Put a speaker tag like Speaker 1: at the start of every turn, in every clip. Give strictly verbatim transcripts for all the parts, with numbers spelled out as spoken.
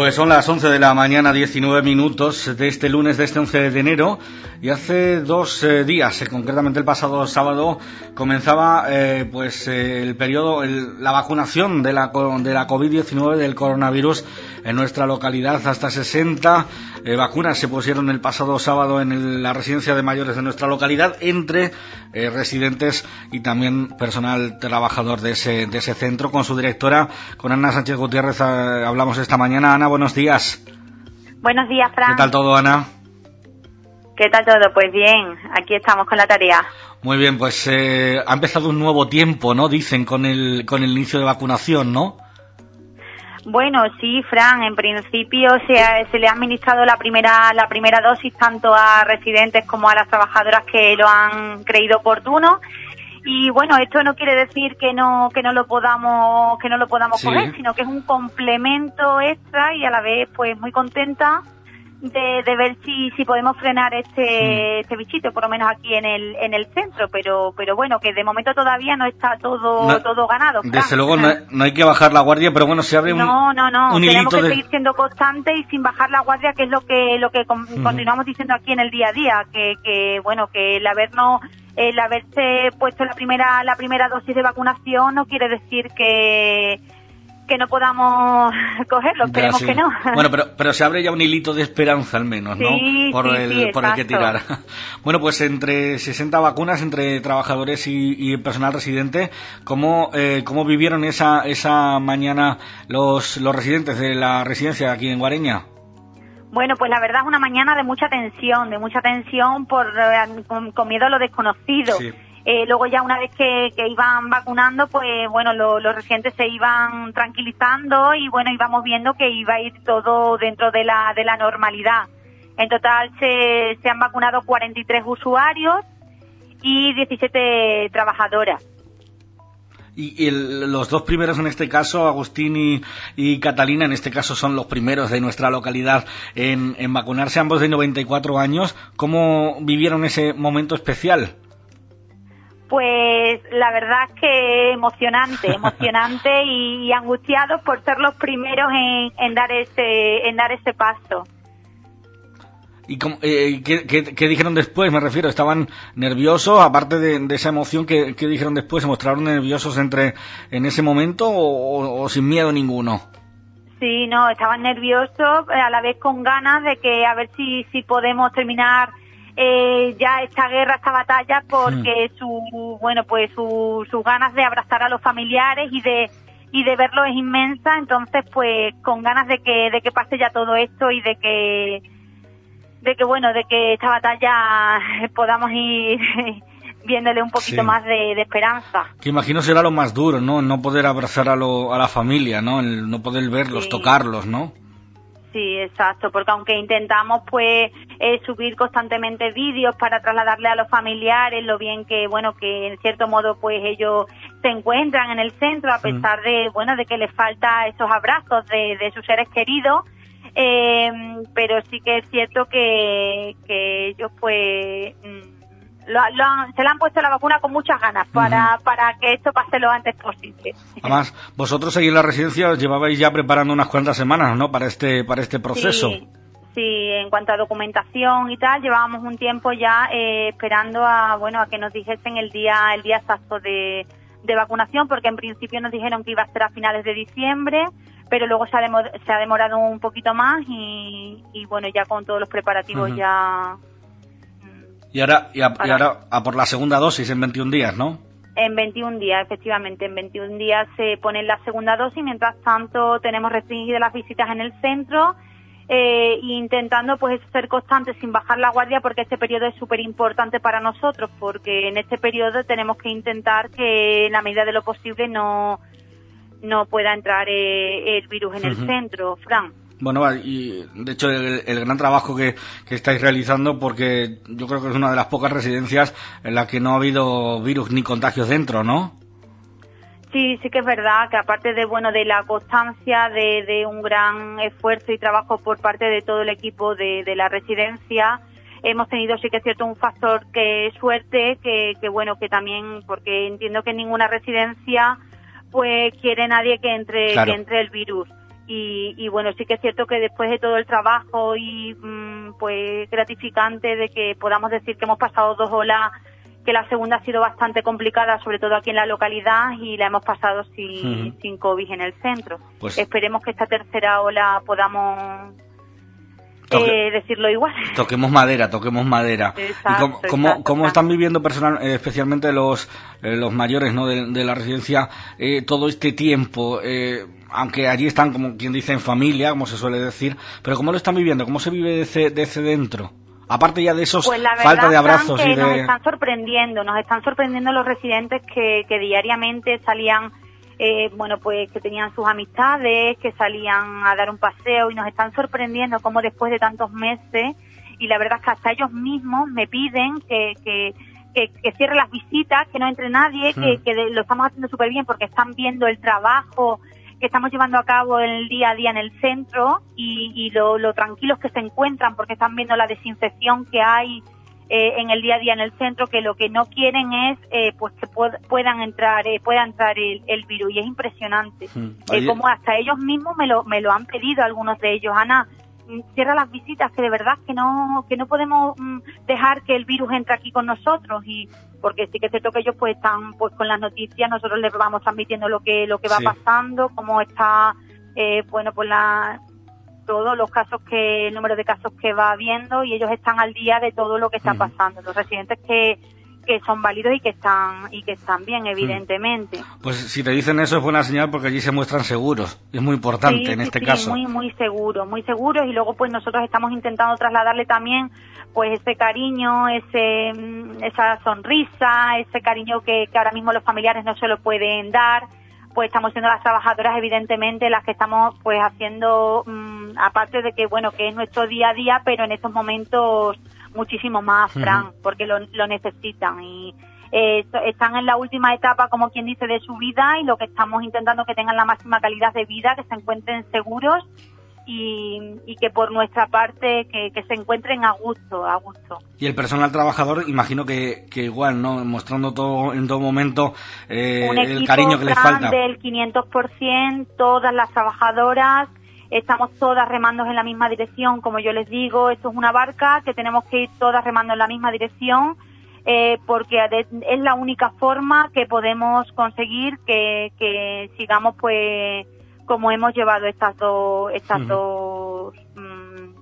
Speaker 1: Pues son las once de la mañana, diecinueve minutos de este lunes, de este once de enero, y hace dos eh, días, eh, concretamente el pasado sábado, comenzaba eh, pues eh, el periodo, el, la vacunación de la, de la COVID diecinueve, del coronavirus en nuestra localidad. Hasta sesenta eh, vacunas se pusieron el pasado sábado en el, la residencia de mayores de nuestra localidad, entre eh, residentes y también personal trabajador de ese, de ese centro. Con su directora, con Ana Sánchez Gutiérrez, eh, hablamos esta mañana. Ana, buenos días.
Speaker 2: Buenos días, Fran.
Speaker 1: ¿Qué tal todo, Ana?
Speaker 2: ¿Qué tal todo? Pues bien, aquí estamos con la tarea.
Speaker 1: Muy bien, pues eh, ha empezado un nuevo tiempo, ¿no? Dicen, con el con el inicio de vacunación, ¿no?
Speaker 2: Bueno, sí, Fran, en principio se, ha, se le ha administrado la primera la primera dosis tanto a residentes como a las trabajadoras que lo han creído oportuno. Y bueno, esto no quiere decir que no que no lo podamos que no lo podamos
Speaker 1: sí.
Speaker 2: coger, sino que es un complemento extra, y a la vez pues muy contenta de, de ver si si podemos frenar este mm. este bichito, por lo menos aquí en el en el centro, pero pero bueno, que de momento todavía no está todo no, todo ganado. Fran.
Speaker 1: Desde luego no, no hay que bajar la guardia, pero bueno, se abre un
Speaker 2: no no no
Speaker 1: un
Speaker 2: tenemos que
Speaker 1: de...
Speaker 2: seguir siendo constantes y sin bajar la guardia, que es lo que lo que con, mm. continuamos diciendo aquí en el día a día, que que bueno, que el habernos el haberse puesto la primera la primera dosis de vacunación no quiere decir que que no podamos cogerlo, esperemos
Speaker 1: sí.
Speaker 2: que no.
Speaker 1: Bueno, pero pero se abre ya un hilito de esperanza al menos, ¿no?
Speaker 2: Sí,
Speaker 1: por
Speaker 2: sí,
Speaker 1: el
Speaker 2: sí,
Speaker 1: por el que tirar. Bueno, pues entre sesenta vacunas, entre trabajadores y, y personal residente, ¿cómo eh, cómo vivieron esa esa mañana los los residentes de la residencia aquí en Guareña?
Speaker 2: Bueno, pues la verdad es una mañana de mucha tensión, de mucha tensión por eh, con, con miedo a lo desconocido.
Speaker 1: Sí.
Speaker 2: Eh, luego ya una vez que, que iban vacunando, pues bueno, lo, los residentes se iban tranquilizando y bueno, íbamos viendo que iba a ir todo dentro de la de la normalidad. En total se, se han vacunado cuarenta y tres usuarios y diecisiete trabajadoras.
Speaker 1: Y el, los dos primeros en este caso, Agustín y, y Catalina, en este caso son los primeros de nuestra localidad en, en vacunarse, ambos de noventa y cuatro años. ¿Cómo vivieron ese momento especial?
Speaker 2: Pues la verdad es que emocionante, emocionante y, y angustiados por ser los primeros en, en dar ese en dar ese paso.
Speaker 1: ¿Y cómo, eh, ¿qué, qué, qué dijeron después? Me refiero, ¿estaban nerviosos? Aparte de, de esa emoción, ¿qué, ¿qué dijeron después? ¿Se mostraron nerviosos entre en ese momento o, o, o sin miedo ninguno?
Speaker 2: Sí, no, estaban nerviosos, a la vez con ganas de que a ver si si podemos terminar eh, ya esta guerra, esta batalla, porque mm. su bueno pues su, sus ganas de abrazar a los familiares y de y de verlo es inmensa. Entonces pues con ganas de que de que pase ya todo esto y de que de que bueno, de que esta batalla podamos ir viéndole un poquito sí. más de, de esperanza.
Speaker 1: Que imagino será lo más duro, ¿no? No poder abrazar a, lo, a la familia, ¿no? El no poder verlos, sí. tocarlos, ¿no?
Speaker 2: Sí, exacto, porque aunque intentamos pues eh, subir constantemente vídeos para trasladarle a los familiares lo bien que, bueno, que en cierto modo pues ellos se encuentran en el centro, a pesar mm. de, bueno, de que les falta esos abrazos de, de sus seres queridos. Eh, pero sí que es cierto que, que ellos pues lo, lo han, se le han puesto la vacuna con muchas ganas para, uh-huh. para que esto pase lo antes posible.
Speaker 1: Además, vosotros ahí en la residencia os llevabais ya preparando unas cuantas semanas, ¿no? Para este, para este proceso.
Speaker 2: Sí, sí, en cuanto a documentación y tal, llevábamos un tiempo ya eh, esperando a, bueno, a que nos dijesen el día, el día exacto de, de vacunación, porque en principio nos dijeron que iba a ser a finales de diciembre, pero luego se ha, demor- se ha demorado un poquito más y, y bueno, ya con todos los preparativos uh-huh. ya...
Speaker 1: Y ahora, y, a, y ahora a por la segunda dosis en veintiún días, ¿no?
Speaker 2: En veintiún días, efectivamente, en veintiún días se pone la segunda dosis. Mientras tanto tenemos restringidas las visitas en el centro, eh, intentando pues ser constantes sin bajar la guardia, porque este periodo es súper importante para nosotros, porque en este periodo tenemos que intentar que en la medida de lo posible no... no pueda entrar eh, el virus en uh-huh. el centro, Fran.
Speaker 1: Bueno, y de hecho el, el gran trabajo que, que estáis realizando, porque yo creo que es una de las pocas residencias en la que no ha habido virus ni contagios dentro, ¿no?
Speaker 2: Sí, sí que es verdad que aparte de bueno de la constancia, de, de un gran esfuerzo y trabajo por parte de todo el equipo de, de la residencia, hemos tenido sí que es cierto un factor que suerte, que, que bueno, que también, porque entiendo que en ninguna residencia pues quiere nadie que entre, claro. que entre el virus. Y, y bueno, sí que es cierto que después de todo el trabajo y mmm, pues gratificante de que podamos decir que hemos pasado dos olas, que la segunda ha sido bastante complicada, sobre todo aquí en la localidad, y la hemos pasado sin, uh-huh. sin COVID en el centro. Pues esperemos que esta tercera ola podamos Toque, eh, decirlo igual.
Speaker 1: Toquemos madera, toquemos madera.
Speaker 2: Exacto,
Speaker 1: ¿Y cómo, cómo,
Speaker 2: exacto,
Speaker 1: cómo
Speaker 2: claro.
Speaker 1: están viviendo personal, eh, especialmente los eh, los mayores, ¿no?, de, de la residencia, eh, todo este tiempo? Eh, aunque allí están, como quien dice, en familia, como se suele decir, pero ¿cómo lo están viviendo? ¿Cómo se vive desde, desde dentro? Aparte ya de esos
Speaker 2: pues la
Speaker 1: falta de abrazos
Speaker 2: que
Speaker 1: y de...
Speaker 2: nos están sorprendiendo, nos están sorprendiendo los residentes que, que diariamente salían, eh, bueno, pues que tenían sus amistades, que salían a dar un paseo, y nos están sorprendiendo cómo después de tantos meses, y la verdad es que hasta ellos mismos me piden que, que, que, que cierre las visitas, que no entre nadie, hmm. que, que de, lo estamos haciendo súper bien porque están viendo el trabajo que estamos llevando a cabo el día a día en el centro y, y lo, lo tranquilos que se encuentran porque están viendo la desinfección que hay eh, en el día a día en el centro, que lo que no quieren es eh, pues que pued, puedan entrar eh, pueda entrar el, el virus, y es impresionante mm. eh, como hasta ellos mismos me lo me lo han pedido algunos de ellos. Ana, cierra las visitas, que de verdad que no que no podemos mm, dejar que el virus entre aquí con nosotros, y porque sí que es cierto que ellos pues están pues con las noticias, nosotros les vamos transmitiendo lo que lo que va sí. pasando, cómo está eh, bueno pues la todos los casos que el número de casos que va habiendo, y ellos están al día de todo lo que está pasando, los residentes que que son válidos y que están y que están bien, evidentemente.
Speaker 1: Pues si te dicen eso es buena señal, porque allí se muestran seguros, es muy importante
Speaker 2: sí,
Speaker 1: en
Speaker 2: sí,
Speaker 1: este
Speaker 2: sí,
Speaker 1: caso.
Speaker 2: muy muy seguros, muy seguros, y luego pues nosotros estamos intentando trasladarle también pues ese cariño, ese esa sonrisa, ese cariño que, que ahora mismo los familiares no se lo pueden dar. Pues estamos siendo las trabajadoras, evidentemente, las que estamos pues haciendo, mmm, aparte de que bueno que es nuestro día a día, pero en estos momentos muchísimo más, Fran, uh-huh. porque lo, lo necesitan, y eh, están en la última etapa, como quien dice, de su vida, y lo que estamos intentando que tengan la máxima calidad de vida, que se encuentren seguros y, y que por nuestra parte que, que se encuentren a gusto, a gusto.
Speaker 1: Y el personal trabajador, imagino que, que igual, ¿no?, mostrando todo en todo momento eh, el cariño que les falta.
Speaker 2: Del quinientos por ciento, todas las trabajadoras. Estamos todas remando en la misma dirección, como yo les digo, esto es una barca que tenemos que ir todas remando en la misma dirección, eh, porque es la única forma que podemos conseguir que, que sigamos pues como hemos llevado estas dos estas uh-huh. dos mmm,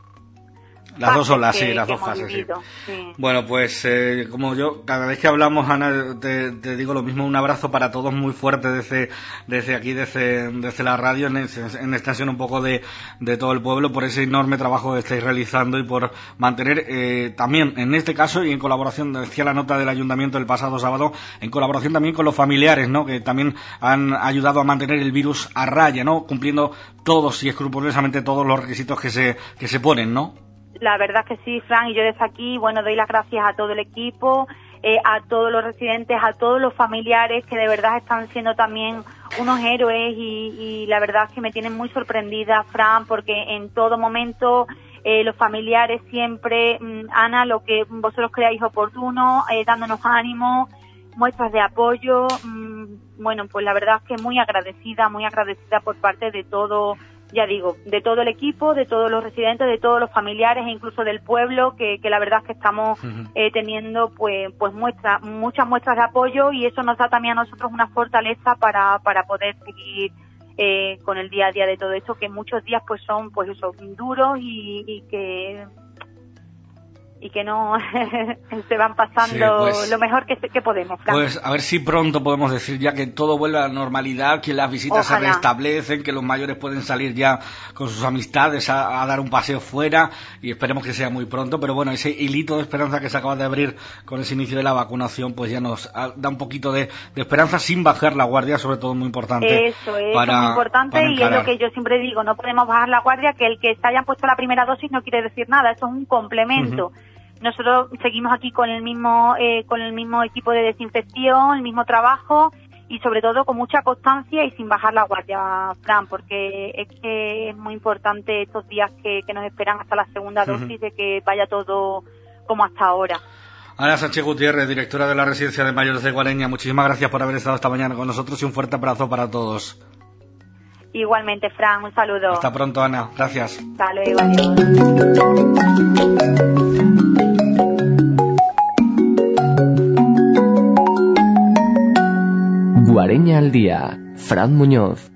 Speaker 1: las dos olas,
Speaker 2: que,
Speaker 1: sí, las dos fases, sí. sí. Bueno, pues eh, como yo, cada vez que hablamos, Ana, te, te digo lo mismo, un abrazo para todos muy fuerte desde desde aquí, desde, desde la radio, en, en extensión un poco de, de todo el pueblo, por ese enorme trabajo que estáis realizando y por mantener eh, también, en este caso, y en colaboración, decía la nota del Ayuntamiento el pasado sábado, en colaboración también con los familiares, ¿no?, que también han ayudado a mantener el virus a raya, ¿no?, cumpliendo todos y escrupulosamente todos los requisitos que se que se ponen, ¿no?
Speaker 2: La verdad es que sí, Fran, y yo desde aquí, bueno, doy las gracias a todo el equipo, eh, a todos los residentes, a todos los familiares que de verdad están siendo también unos héroes, y, y la verdad es que me tienen muy sorprendida, Fran, porque en todo momento eh, los familiares siempre, mmm, Ana, lo que vosotros creáis oportuno, eh, dándonos ánimo, muestras de apoyo, mmm, bueno, pues la verdad es que muy agradecida, muy agradecida por parte de todo, ya digo, de todo el equipo, de todos los residentes, de todos los familiares e incluso del pueblo, que, que la verdad es que estamos uh-huh. eh, teniendo pues pues muestras, muchas muestras de apoyo, y eso nos da también a nosotros una fortaleza para, para poder seguir eh, con el día a día de todo esto, que muchos días pues son pues eso, duros y, y que y que no se van pasando sí, pues, lo mejor que, que podemos. Claro.
Speaker 1: Pues a ver si pronto podemos decir ya que todo vuelve a la normalidad, que las visitas Ojalá. se restablecen, que los mayores pueden salir ya con sus amistades a, a dar un paseo fuera, y esperemos que sea muy pronto, pero bueno, ese hilito de esperanza que se acaba de abrir con ese inicio de la vacunación pues ya nos da un poquito de, de esperanza sin bajar la guardia, sobre todo muy importante.
Speaker 2: Eso es para, muy importante y es lo que yo siempre digo, no podemos bajar la guardia, que el que se hayan puesto la primera dosis no quiere decir nada, eso es un complemento. Uh-huh. Nosotros seguimos aquí con el mismo eh, con el mismo equipo de desinfección, el mismo trabajo, y sobre todo con mucha constancia y sin bajar la guardia, Fran, porque es que es muy importante estos días que, que nos esperan hasta la segunda dosis, uh-huh. de que vaya todo como hasta ahora.
Speaker 1: Ana Sánchez Gutiérrez, directora de la Residencia de Mayores de Guareña, muchísimas gracias por haber estado esta mañana con nosotros y un fuerte abrazo para todos.
Speaker 2: Igualmente, Fran, un saludo.
Speaker 1: Hasta pronto, Ana. Gracias.
Speaker 2: Hasta luego, adiós.
Speaker 3: Guareña al día. Fran Muñoz.